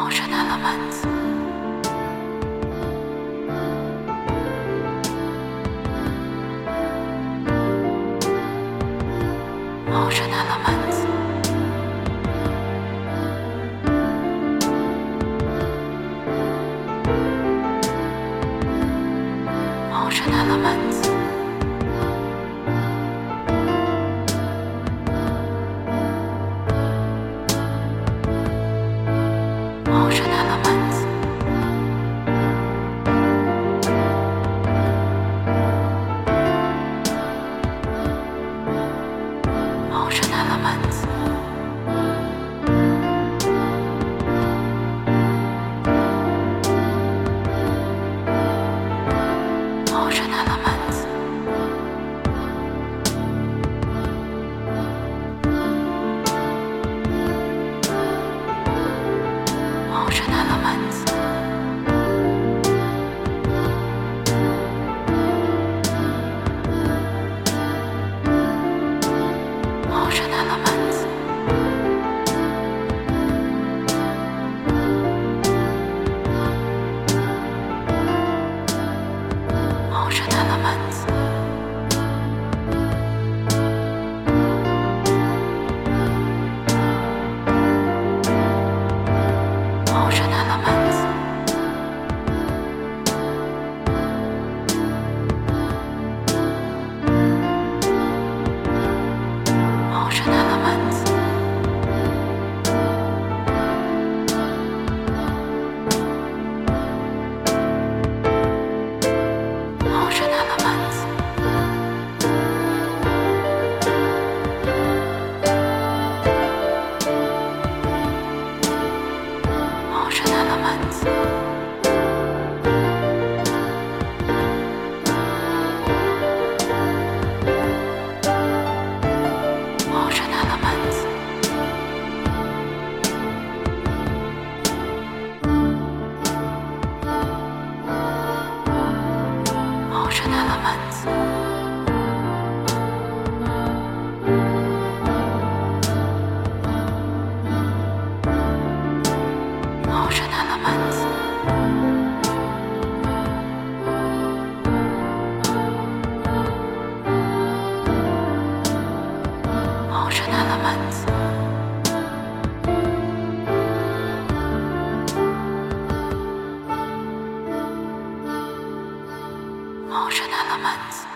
Motion elements. Motion elements. Motion elements. Motion elements. Motion elements. Motion elements. Motion elements. Motion elements. Motion elements. Motion elements. Motion elements. Motion elements. Motion elements. Motion elements. Motion elements. Motion elements. Motion elements. Motion elements.